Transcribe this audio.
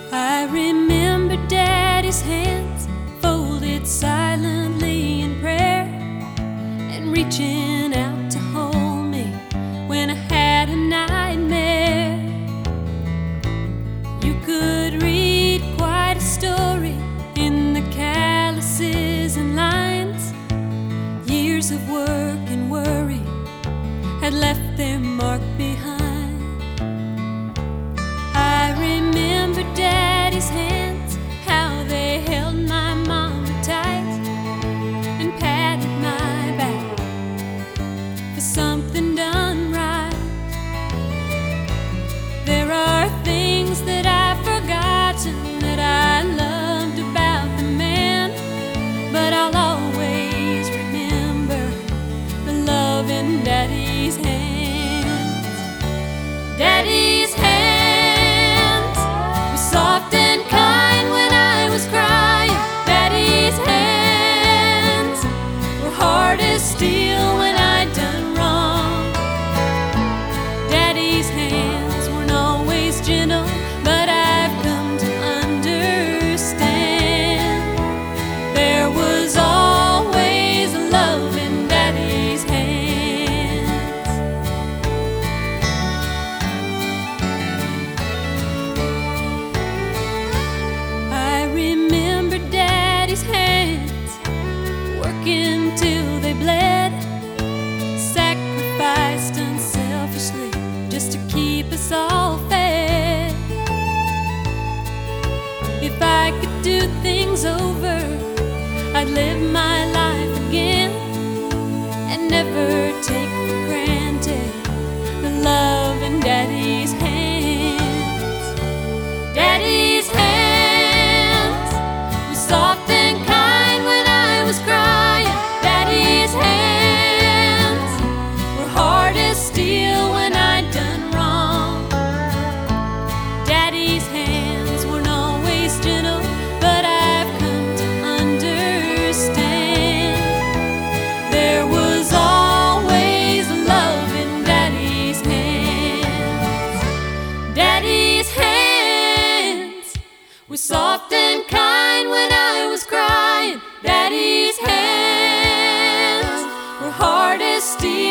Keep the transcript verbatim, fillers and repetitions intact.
I remember Daddy's hands folded silently in prayer, and reaching out to hold me when I had a nightmare. You could read quite a story in the calluses and lines. Years of work and worry had left their mark behind. I remember Daddy's hands, how they held my mama tight and patted my back for something done right. There are things that I've forgotten that I loved about the man, but I'll always remember the love in Daddy's hands. Daddy's hands were soft and kind when I was crying. Daddy's hands were hard as steel when I'd done wrong. Daddy's hands weren't always gentle, but I've come to understand there was always love in Daddy's hands. I remember Daddy's hands working till they bled, sacrificed unselfishly just to keep us all fed. If I could do things over, I'd live my life again and never take for granted the love in Daddy's hands. Daddy's hands were soft and kind when I was crying. Daddy's hands were hard as steel when I'd done wrong. Daddy's hands weren't always gentle, but I've come to understand there was always love in Daddy's hands. Daddy's hands were soft and kind when I was crying. Daddy's hands were hard as steel